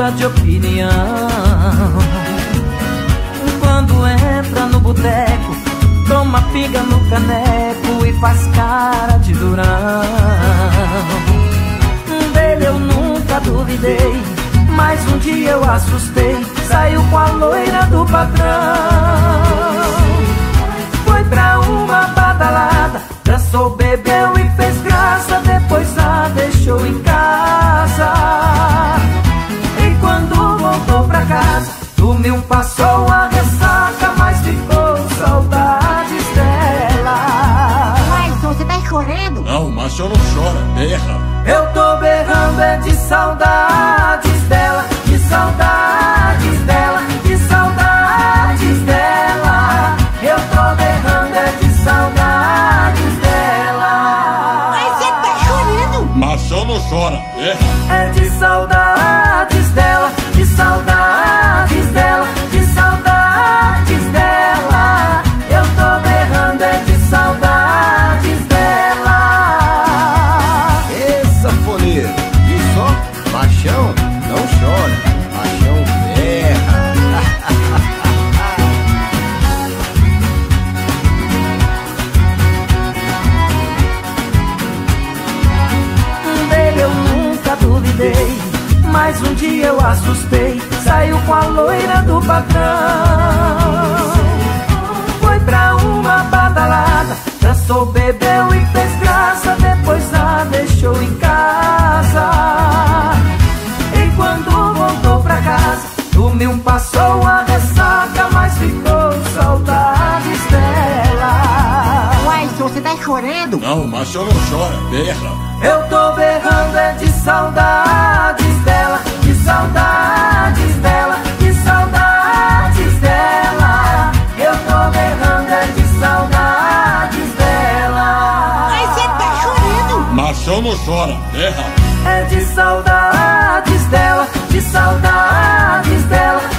muda de opinião. Quando entra no boteco, toma pinga no caneco e faz cara de durão. Dele eu nunca duvidei, mas um dia eu assustei, saiu com a loira do patrão. Foi pra uma badalada, dançou, bebeu e fez graça, depois a deixou em casa. E quando voltou pra casa, dormiu, passou a ressaca, mas ficou saudades dela. Mas você tá chorando? Não, macho não chora, berra. Eu tô berrando é de saudades dela, de saudades dela, de saudades dela. Eu tô berrando é de saudades dela. Mas você tá chorando? Macho não chora, berra. É de saudades dela, de saudades dela, de saudades dela. Eu tô berrando é de saudades dela. Ê, sanfoneiro, viu só? Machão não chora, machão berra. Dele eu nunca duvidei, mas um dia eu assustei, saiu com a loira do patrão. Foi pra uma badalada, dançou, bebeu e fez graça, depois a deixou em casa. E quando voltou pra casa, dormiu, passou a ressaca, mas ficou saudades dela. Mas você tá chorando? Não, macho não chora, berra. Eu tô berrando é de saudades dela, de saudades dela, de saudades dela. Eu tô berrando é de saudades dela. Mas você tá chorando? Macho não chora, berra. É de saudades dela, de saudades dela,